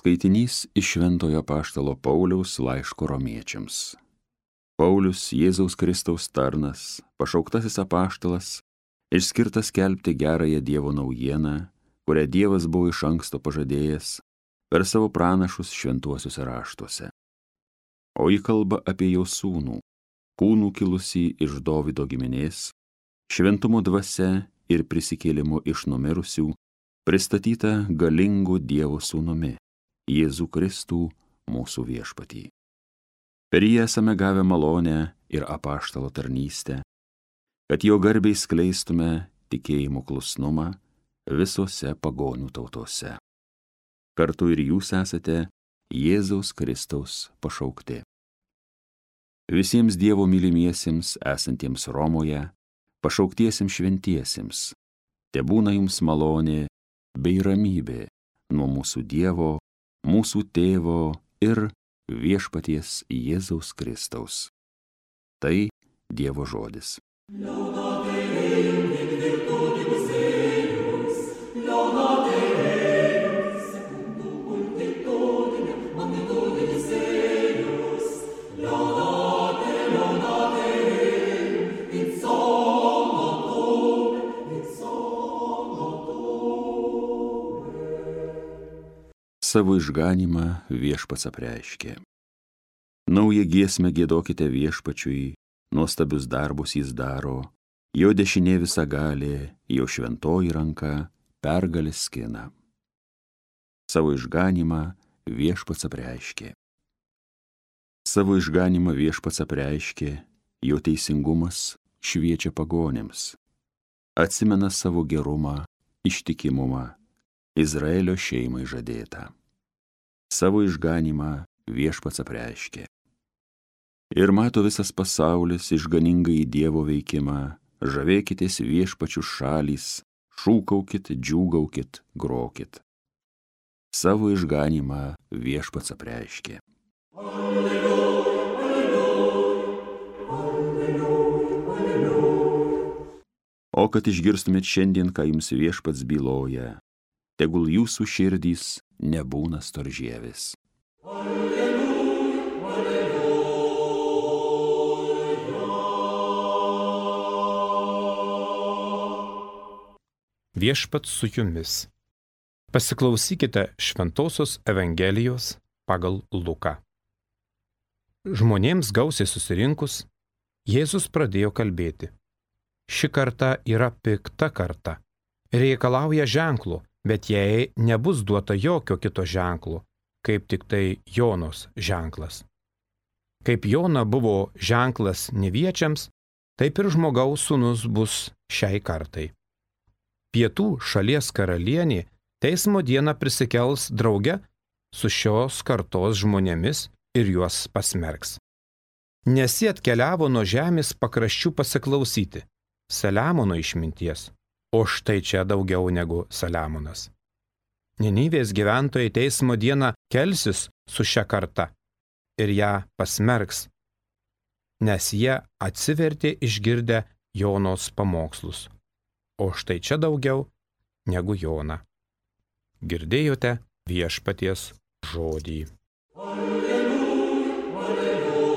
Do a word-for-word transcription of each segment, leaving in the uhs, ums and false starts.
Skaitinys iš Šventojo apaštalo Pauliaus laiško romiečiams. Paulius, Jėzaus Kristaus tarnas, pašauktasis apaštalas, išskirtas skelbti gerąją Dievo naujieną, kurią Dievas buvo iš anksto pažadėjęs per savo pranašus šventuosiuose raštuose. O ji kalba apie jo sūnų, kūnų kilusį iš Dovydo giminės, šventumo dvasia ir prisikėlimu iš numirusių, pristatyta galingu Dievo sūnumi, Jėzų Kristų, mūsų viešpatį. Per jį esame gavę malonę ir apaštalo tarnystę, kad jo garbiai skleistume tikėjimo klusnumą visose pagonių tautose. Kartu ir jūs esate Jėzaus Kristaus pašaukti. Visiems Dievo mylimiesiems esantiems Romoje, pašauktiesiems šventiesiems, tebūna jums malonė bei ramybė nuo mūsų Dievo, mūsų Tėvo ir viešpaties Jėzaus Kristaus. Tai Dievo žodis. Savo išganymą viešpats apreiškė. Naują giesmę giedokite viešpačiui, nuostabius darbus jis daro, jo dešinė visagalė, jo šventoji ranka pergalę skina. Savo išganymą viešpats apreiškė. Savo išganymą viešpats apreiškė, jo teisingumas šviečia pagonėms. Atsimena savo gerumą, ištikimumą, Izraelio šeimai žadėtą. Savo išganymą viešpats apreiškė. Ir mato visas pasaulis išganingai Dievo veikimą, žavėkitės viešpačių šalys, šūkaukit, džiūgaukit, grokit. Savo išganymą viešpats apreiškė. Alleluja, alleluja, alleluja, alleluja. O kad išgirstumėt šiandien, ką jums viešpats byloja, tegul jūsų širdys nebūna storžievis. Alleluja, alleluja. Viešpats su jumis. Pasiklausykite Šventosios Evangelijos pagal Luką. Žmonėms gausiai susirinkus, Jėzus pradėjo kalbėti. Ši karta yra pikta karta, reikalauja ženklų, bet jai nebus duota jokio kito ženklo, kaip tik tai Jonos ženklas. Kaip Jona buvo ženklas neviečiams, taip ir žmogaus sūnus bus šiai kartai. Pietų šalies karalienė teismo dieną prisikels drauge su šios kartos žmonėmis ir juos pasmerks. Nes jie atkeliavo nuo žemės pakraščių pasiklausyti Saliamono išminties, o štai čia daugiau negu Saliamonas. Ninivės gyventojai teismo dieną kelsis su šia karta ir ją pasmerks, nes jie atsivertė išgirdę Jonos pamokslus, o štai čia daugiau negu Jona. Girdėjote viešpaties žodį. Alleluja, alleluja.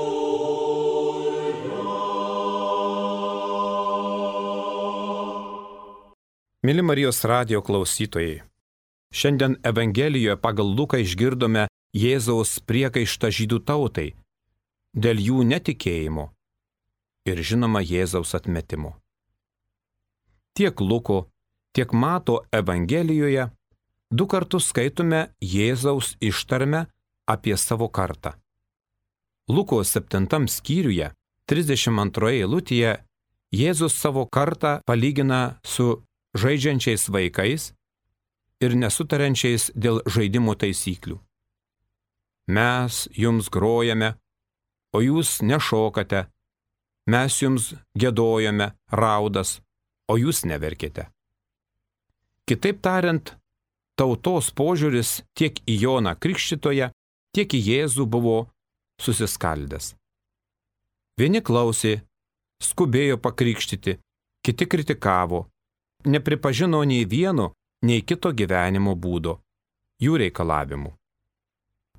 Mili Marijos radijo klausytojai, šiandien Evangelijoje pagal Luką išgirdome Jėzaus priekaištą žydų tautai dėl jų netikėjimo ir žinoma Jėzaus atmetimo. Tiek Luko, tiek Mato Evangelijoje du kartus skaitome Jėzaus ištarmę apie savo kartą. Luko septintam skyriuje, trisdešimt antroje eilutėje, Jėzus savo kartą palygina su žaidžiančiais vaikais ir nesutariančiais dėl žaidimo taisyklių. Mes jums grojame, o jūs nešokate, mes jums giedojame raudas, o jūs neverkite. Kitaip tariant, tautos požiūris tiek į Joną Krikštytoją, tiek į Jėzų buvo susiskaldęs. Vieni klausė, skubėjo pakrikštyti, kiti kritikavo, nepripažino nei vieno, nei kito gyvenimo būdo, jų reikalavimų.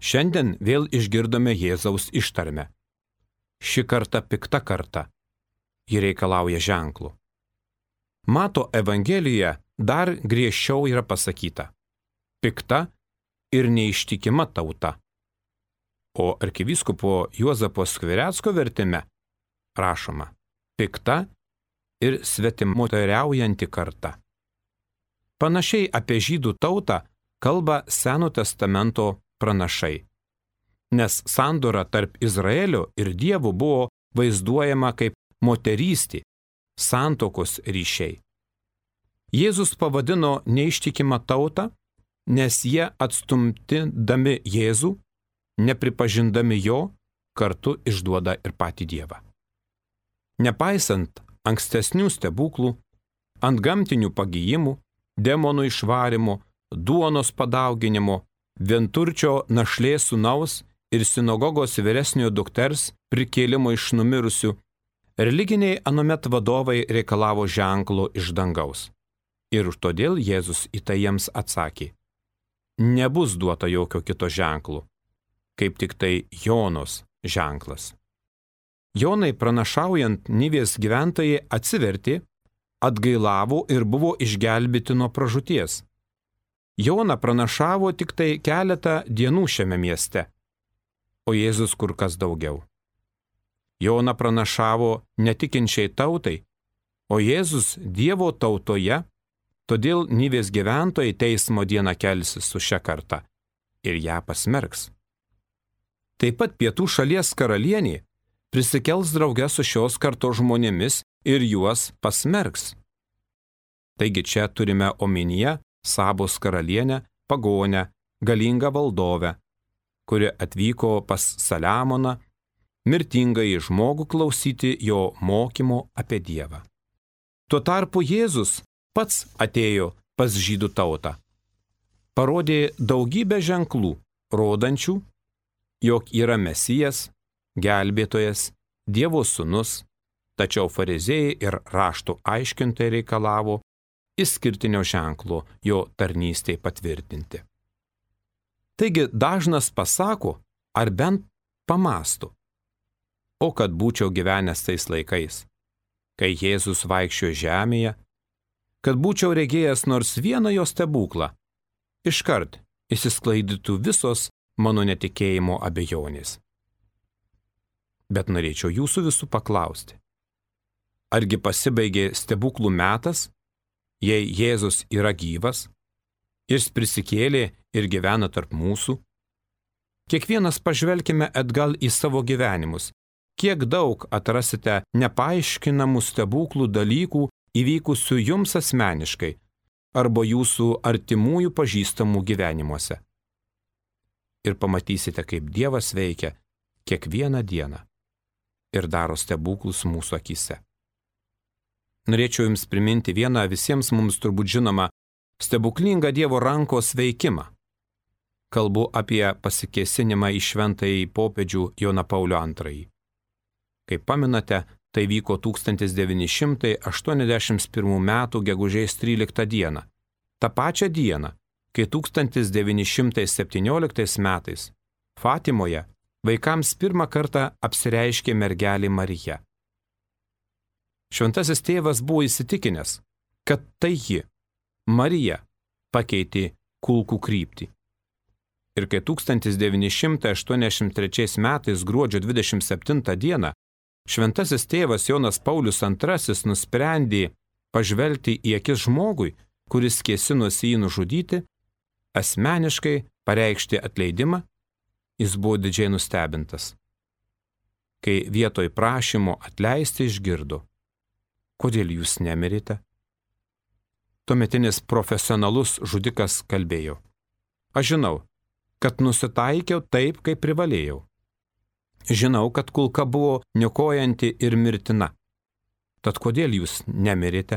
Šiandien vėl išgirdome Jėzaus ištarmę. Ši karta pikta karta. Ji reikalauja ženklų. Mato Evangelijoje dar griežčiau yra pasakyta. Pikta ir neištikima tauta. O arkivyskupo Juozapo Skvirecko vertime rašoma pikta ir svetimotariaujanti karta. Panašiai apie žydų tautą kalba Seno testamento pranašai, nes sandora tarp Izraelio ir Dievo buvo vaizduojama kaip moterystė, santuokos ryšiai. Jėzus pavadino neištikimą tautą, nes jie atstumtindami Jėzų, nepripažindami jo, kartu išduoda ir patį Dievą. Nepaisant ankstesnių stebuklų, antgamtinių pagijimų, demonų išvarimo, duonos padauginimo, vienturčio našlės sūnaus ir sinagogos vyresniojo dukters prikėlimo iš numirusių, religiniai anuomet vadovai reikalavo ženklo iš dangaus. Ir todėl Jėzus į tai jiems atsakė: nebus duota jokio kito ženklo, kaip tik tai Jonos ženklas. Jonai pranašaujant Nivės gyventojai atsivertė, atgailavo ir buvo išgelbėti nuo pražūties. Jona pranašavo tik tai keletą dienų šiame mieste, o Jėzus kur kas daugiau. Jona pranašavo netikinčiai tautai, o Jėzus Dievo tautoje, todėl Nivės gyventojai teismo dieną kelsis su šia karta ir ją pasmerks. Taip pat pietų šalies karalienė prisikels drauge su šios kartos žmonėmis ir juos pasmerks. Taigi čia turime omenyje Sabos karalienę, pagonę, galingą valdovę, kuri atvyko pas Saliamoną, mirtingąjį žmogų klausyti jo mokymo apie Dievą. Tuo tarpu Jėzus pats atėjo pas žydų tautą. Parodė daugybę ženklų, rodančių, jog yra Mesijas, gelbėtojas, Dievo sūnus, tačiau fariziejai ir raštų aiškintojai reikalavo išskirtinio ženklo jo tarnystei patvirtinti. Taigi dažnas pasako, ar bent pamąsto: o kad būčiau gyvenęs tais laikais, kai Jėzus vaikščiojo žemėje, kad būčiau regėjęs nors vieną jo stebuklą, iškart išsisklaidytų visos mano netikėjimo abejonės. Bet norėčiau jūsų visų paklausti: argi pasibaigė stebuklų metas, jei Jėzus yra gyvas, jis prisikėlė ir gyvena tarp mūsų? Kiekvienas pažvelkime atgal į savo gyvenimus, kiek daug atrasite nepaaiškinamų stebuklų dalykų įvykusių jums asmeniškai arba jūsų artimųjų pažįstamų gyvenimuose. Ir pamatysite, kaip Dievas veikia kiekvieną dieną ir daro stebuklus mūsų akyse. Norėčiau jums priminti vieną visiems mums turbūt žinomą stebuklingą Dievo rankos veikimą. Kalbu apie pasikėsinimą į šventąjį popiežių Joną Paulių antrąjį. Kaip pamenate, tai vyko tūkstantis devyni šimtai aštuoniasdešimt pirmų metų gegužės tryliktą dieną. Ta pačią dieną, kai tūkstantis devyni šimtai septynioliktais metais Fatimoje vaikams pirmą kartą apsireiškė mergelė Marija. Šventasis tėvas buvo įsitikinęs, kad tai ji, Marija, pakeitė kulkų kryptį. Ir kai tūkstantis devyni šimtai aštuoniasdešimt trečiais metais gruodžio dvidešimt septintą dieną šventasis tėvas Jonas Paulius antrasis nusprendė pažvelgti į akis žmogui, kuris kėsinosi jį nužudyti, asmeniškai pareikšti atleidimą, jis buvo didžiai nustebintas. Kai vietoj prašymo atleisti išgirdo: kodėl jūs nemirite? Tuometinis profesionalus žudikas kalbėjo: aš žinau, kad nusitaikiau taip, kaip privalėjau. Žinau, kad kulka buvo niokojanti ir mirtina. Tad kodėl jūs nemirite?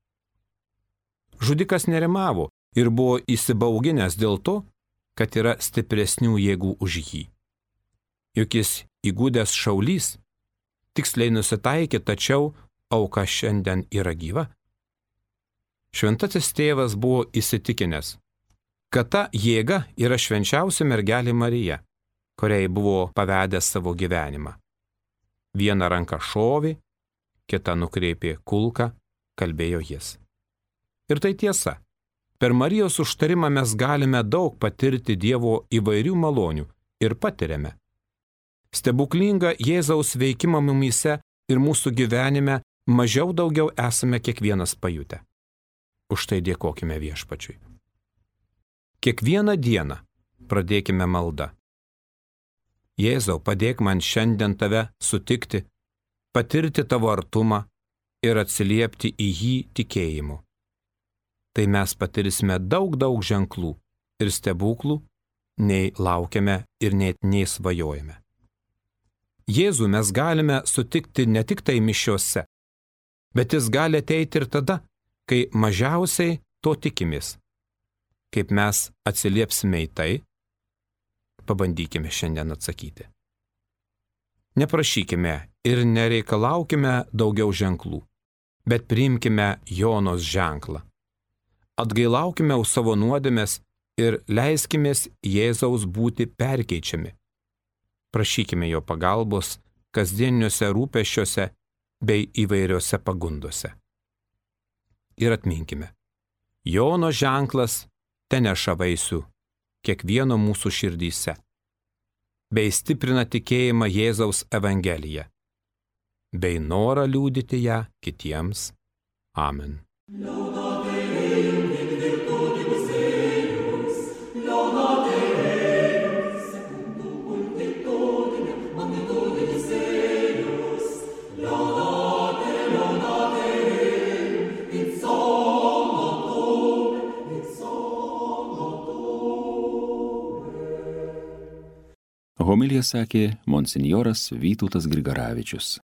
Žudikas nerimavo ir buvo įsibauginęs dėl to, kad yra stipresnių jėgų už jį. Juk jis įgudęs šaulys, tiksliai nusitaikė, tačiau auka šiandien yra gyva. Šventasis tėvas buvo įsitikinęs, kad ta jėga yra švenčiausia mergelė Marija, kuriai buvo pavedęs savo gyvenimą. Vieną ranką šovė, kitą nukreipė kulką, kalbėjo jis. Ir tai tiesa. Per Marijos užtarimą mes galime daug patirti Dievo įvairių malonių ir patiriame. Stebuklingą Jėzaus veikimą mumyse ir mūsų gyvenime mažiau daugiau esame kiekvienas pajutę. Už tai dėkokime Viešpačiui. Kiekvieną dieną pradėkime maldą. Jėzau, padėk man šiandien tave sutikti, patirti tavo artumą ir atsiliepti į jį tikėjimu. Tai mes patirsime daug daug ženklų ir stebuklų, nei laukiame ir net nei svajojame. Jėzų mes galime sutikti ne tik tai mišiose, bet jis gali ateiti ir tada, kai mažiausiai to tikimės. Kaip mes atsiliepsime į tai, pabandykime šiandien atsakyti. Neprašykime ir nereikalaukime daugiau ženklų, bet priimkime Jonos ženklą. Atgailaukime už savo nuodėmes ir leiskimės Jėzaus būti perkeičiami. Prašykime jo pagalbos kasdieniuose rūpesčiuose bei įvairiuose pagundose. Ir atminkime, Jono ženklas teneša vaisių kiekvieno mūsų širdyse, bei stiprina tikėjimą Jėzaus Evangeliją, bei norą liudyti ją kitiems. Amen. Homiliją sakė monsinjoras Vytautas Grigaravičius.